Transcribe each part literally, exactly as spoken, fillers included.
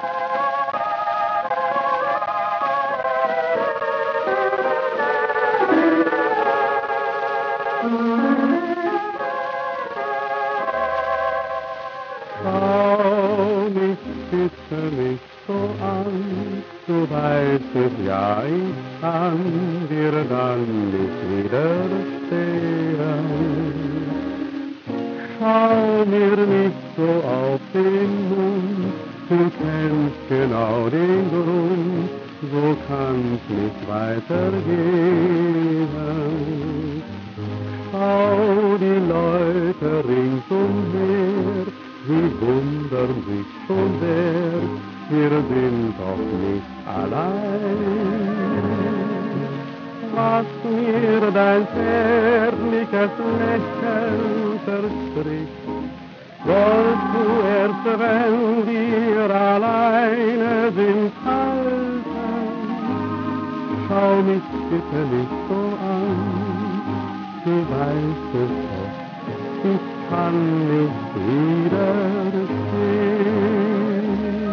Schau mich bitte nicht so an, du weißt es ja, ich kann dir dann nicht widerstehen. Schau mir nicht so auf den Mund, du kennst genau den Grund, so kann's nicht weitergehen. Schau die Leute ringsumher, sie wundern sich schon sehr, wir sind doch nicht allein. Was mir dein zärtliches Lächeln verspricht, sollst du erst, wenn wir alleine sind, halten. Schau mich bitte nicht so an, du weißt es doch, ich kann nicht widerstehen.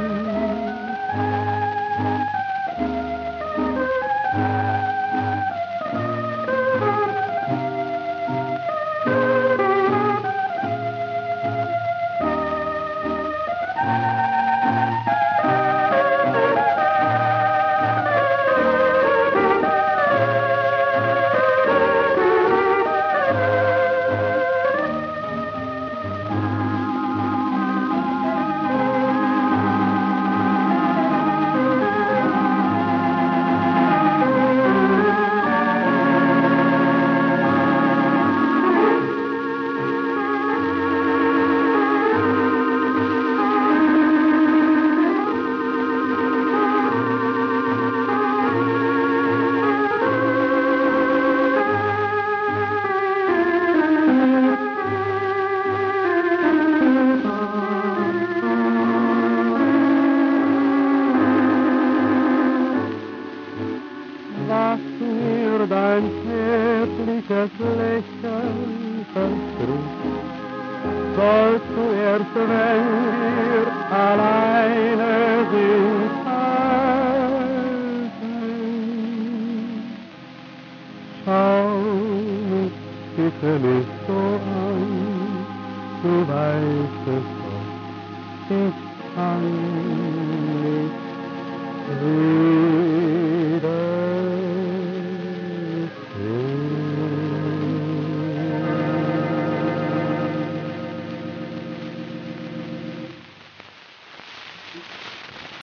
Was mir dein zärtliches Lächeln verspricht, sollst du erst, wenn wir alleine sind, halten. Schau mich bitte nicht so an, du weißt es doch, ich kann nicht widerstehen.